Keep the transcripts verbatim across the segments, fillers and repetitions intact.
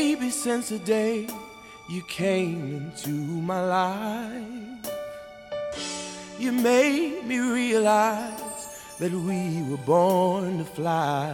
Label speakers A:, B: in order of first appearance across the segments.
A: Baby, since the day you came into my life, you made me realize that we were born to fly.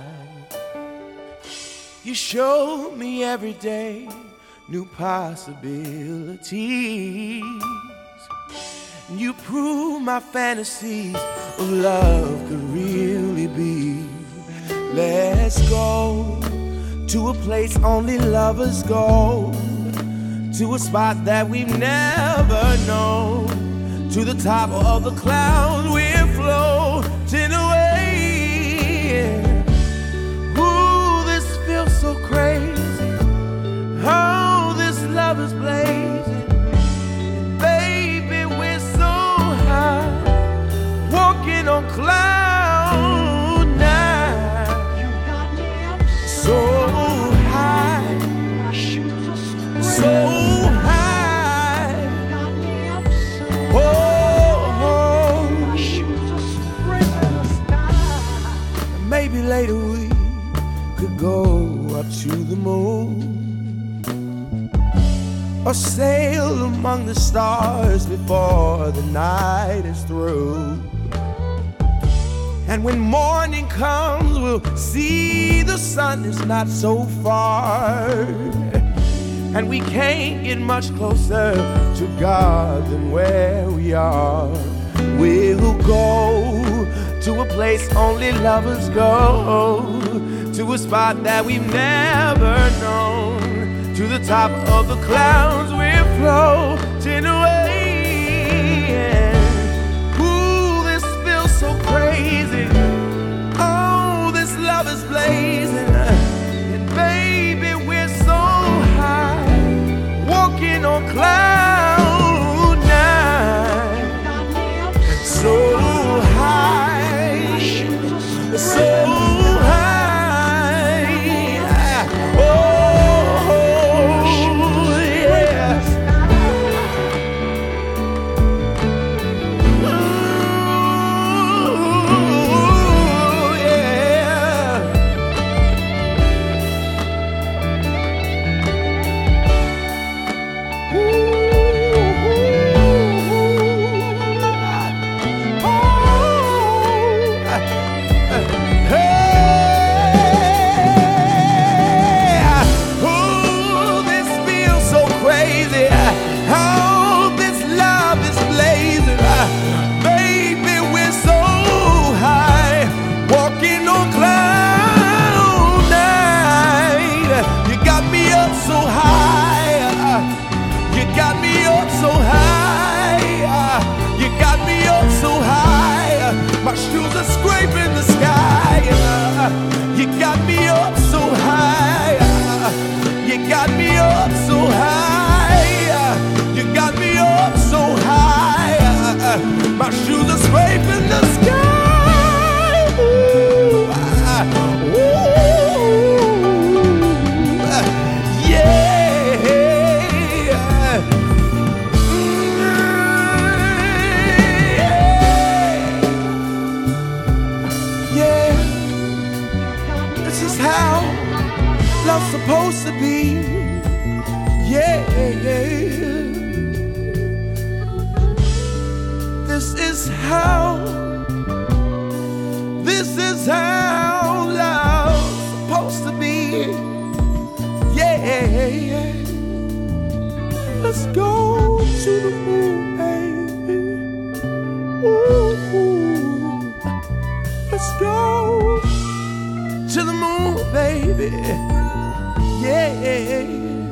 A: You showed me every day new possibilities. You proved my fantasies of love could really be. Let's go to a place only lovers go, to a spot that we've never known, to the top of the clouds we're floating away. Ooh, this feels so crazy. Oh, this love is blazing. And baby, we're so high, walking on cloud nine.
B: You got me up
A: So high,
B: my shoes are
A: so
B: screaming.
A: high.
B: You got me up
A: Oh,
B: my
A: oh.
B: shoes are scraping the sky.
A: Maybe later we could go up to the moon, or sail among the stars before the night is through. And when morning comes, we'll see the sun is not so far, and we can't get much closer to God than where we are. We'll go to a place only lovers go, to a spot that we've never known, to the top of the clouds we're floating away. Ooh, this feels so crazy. Oh, this love is blazing. And baby, we're so high, walking on cloud nine.
B: You got me up
A: So high,
B: my shoes are
A: so
B: scraping.
A: high. Oh, yeah. Ooh, yeah. My shoes are scraping the sky. You got me up so high. You got me up so high. You got me up so high. My shoes are scraping the sky. Ooh, ooh, yeah. How love's supposed to be. Yeah, yeah. This is how, this is how love's supposed to be. Yeah, yeah. Let's go to the moon, baby. Ooh, let's go to the moon, baby. Yeah.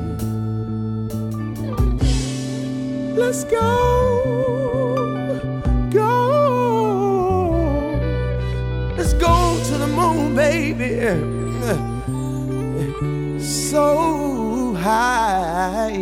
A: Let's go, go. Let's go to the moon, baby. So high.